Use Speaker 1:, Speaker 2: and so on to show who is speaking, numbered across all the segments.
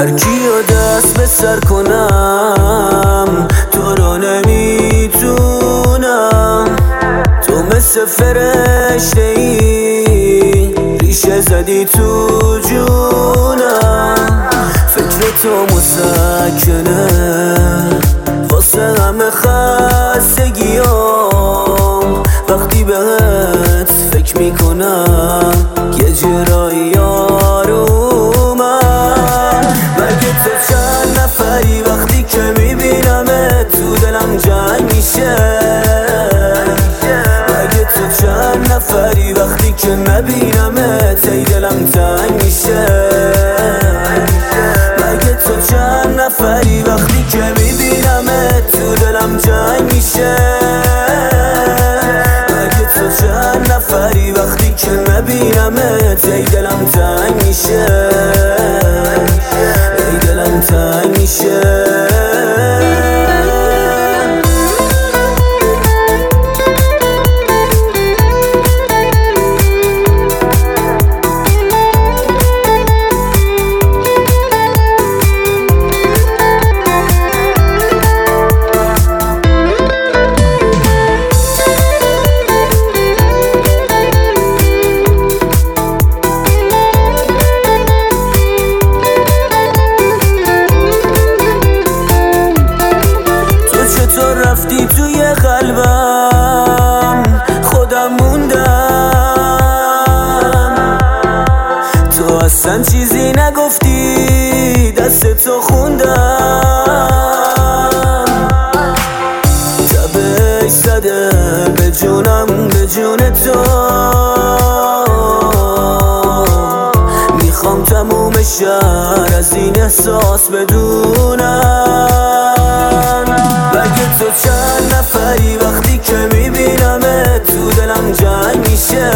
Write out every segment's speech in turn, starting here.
Speaker 1: هر کیو دست به سر کنم تو رو نمیتونم. تو مثل فرشته ای ریشه زدی تو جونم. فکر تو مسکنه واسه همه خستگیام. وقتی بهت فکر میکنم یه جرایی آرومم. مگه تو چند نفری وقتی که میبینمت تو دلم جنگ میشه؟ مگه تو چند نفری وقتی که نبینمت ای دلم تنگ میشه؟ مگه تو چند نفری وقتی که میبینمت تو دلم جنگ میشه؟ مگه تو چند نفری وقتی که نبینمت ای دلم تنگ میشه؟ ای دلم تنگ میشه. رفتی توی قلبم خودم موندم. تو اصلا چیزی نگفتی دست تو خوندم. تبش زده به جونم به جون تو. میخوام تموم شهر از این احساس بدونم. مگه تو چند نفری وقتی که میبینمت تو دلم جنگ میشه؟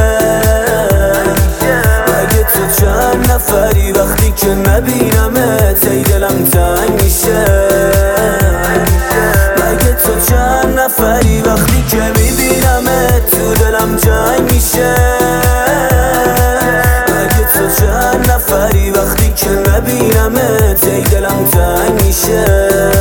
Speaker 1: مگه تو چند نفری وقتی که نبینمت ای دلم تنگ میشه؟ مگه تو چند نفری وقتی که میبینمت تو دلم جنگ میشه؟ مگه تو چند نفری وقتی که نبینمت ای دلم تنگ میشه؟